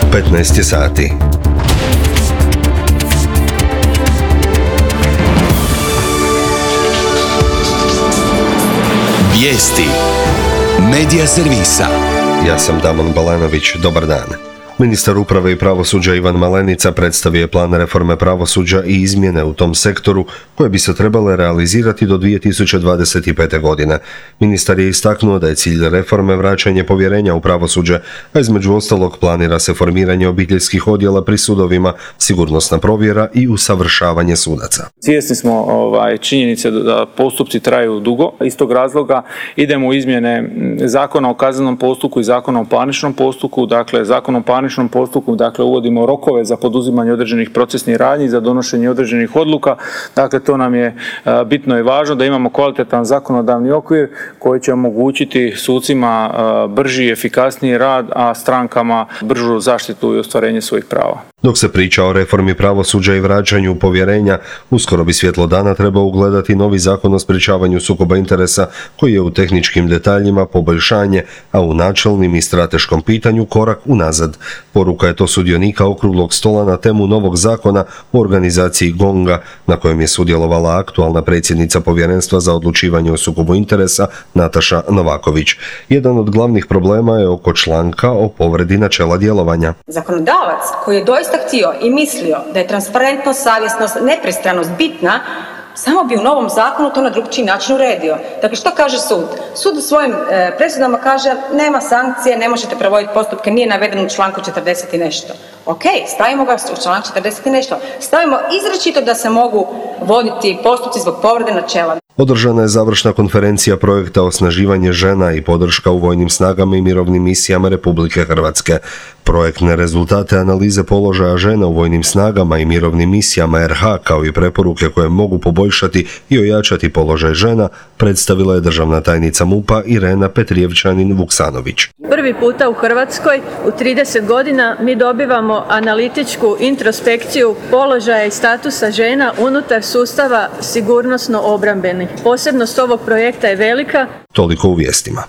15 sati. Vijesti Medija servisa. Ja sam Damon Balanović, dobar dan. Ministar uprave i pravosuđa Ivan Malenica predstavio je plan reforme pravosuđa i izmjene u tom sektoru koje bi se trebale realizirati do 2025. godine. Ministar je istaknuo da je cilj reforme vraćanje povjerenja u pravosuđe, a između ostalog planira se formiranje obiteljskih odjela pri sudovima, sigurnosna provjera i usavršavanje sudaca. Svjesni smo činjenice da postupci traju dugo. Iz tog razloga idemo u izmjene Zakona o kaznenom postupku i Zakona o parničnom postupku. Dakle, Zakonom o parničnom postupku uvodimo rokove za poduzimanje određenih procesnih radnji, za donošenje određenih odluka. Dakle, to nam je bitno i važno da imamo kvalitetan zakonodavni okvir koji će omogućiti sucima brži i efikasniji rad, a strankama bržu zaštitu i ostvarenje svojih prava. Dok se priča o reformi pravosuđa i vraćanju povjerenja, uskoro bi svjetlo dana trebao ugledati novi zakon o sprječavanju sukoba interesa koji je u tehničkim detaljima poboljšanje, a u načelnim i strateškom pitanju korak unazad. Poruka je to sudionika okruglog stola na temu novog zakona o organizaciji GONG-a na kojem je sudjelovala aktualna predsjednica Povjerenstva za odlučivanje o sukobu interesa Nataša Novaković. Jedan od glavnih problema je oko članka o povredi načela djelovanja. Zakonodavac koji je doista htio i mislio da je transparentnost, savjesnost, nepristranost bitna, samo bi u novom zakonu to na drugčiji način uredio. Dakle, što kaže sud? Sud u svojim presudama kaže nema sankcije, ne možete provoditi postupke, nije naveden u članku 40 i nešto. Ok, stavimo ga u članak 40 i nešto. Stavimo izričito da se mogu voditi postupci zbog povrede načela. Održana je završna konferencija projekta Osnaživanje žena i podrška u vojnim snagama i mirovnim misijama Republike Hrvatske. Projektne rezultate analize položaja žena u vojnim snagama i mirovnim misijama RH kao i preporuke koje mogu poboljšati i ojačati položaj žena predstavila je državna tajnica MUP-a Irena Petrijevčanin-Vuksanović. Prvi puta u Hrvatskoj u 30 godina mi dobivamo analitičku introspekciju položaja i statusa žena unutar sustava sigurnosno-obrambenih. Posebnost ovog projekta je velika. Toliko u vijestima.